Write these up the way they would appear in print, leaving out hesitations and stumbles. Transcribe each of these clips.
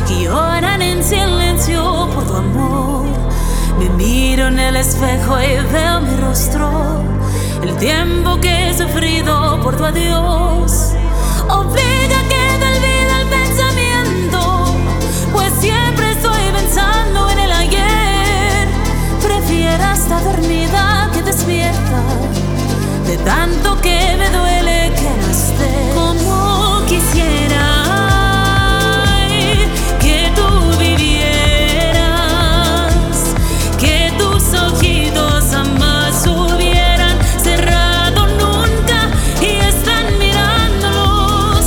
que lloran en silencio por tu amor. Me miro en el espejo y veo mi rostro, el tiempo que he sufrido por tu adiós. Obliga que te olvide el pensamiento, pues siempre estoy pensando en el ayer. Prefiero estar dormida que despierta, de tanto que me duele que no estés. Como quisiera que tú vivieras, que tus ojitos jamás hubieran cerrado nunca y están mirándolos.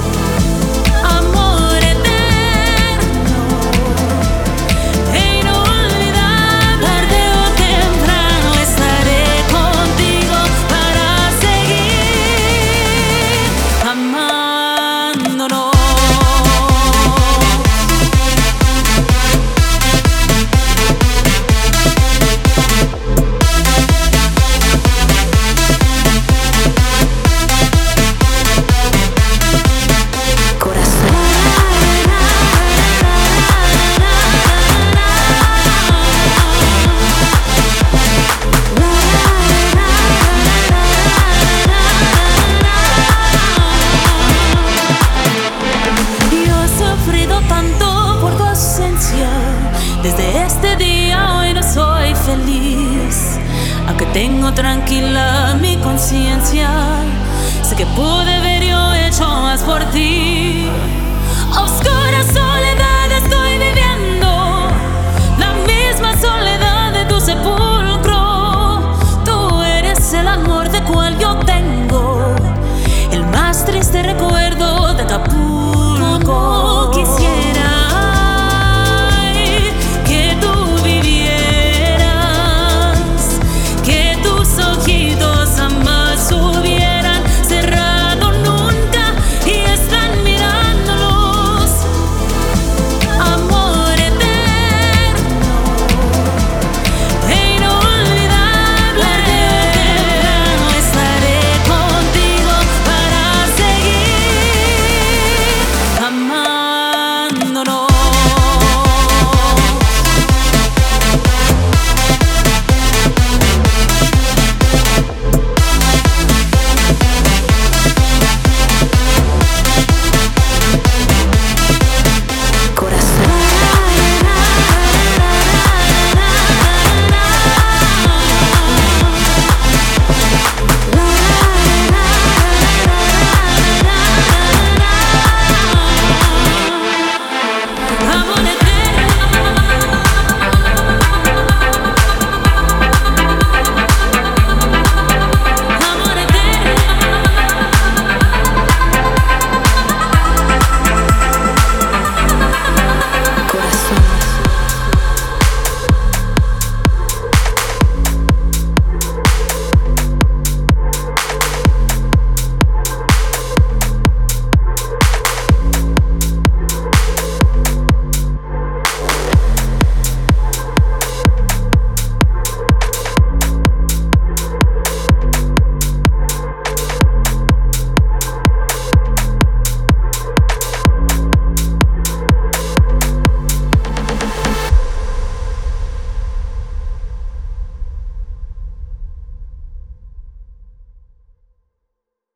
Amor eterno e inolvidable, tarde o temprano estaré contigo para seguir amándonos. Desde este día hoy no soy feliz, aunque tengo tranquila mi conciencia. Sé que pude haber yo hecho más por ti. Oscuro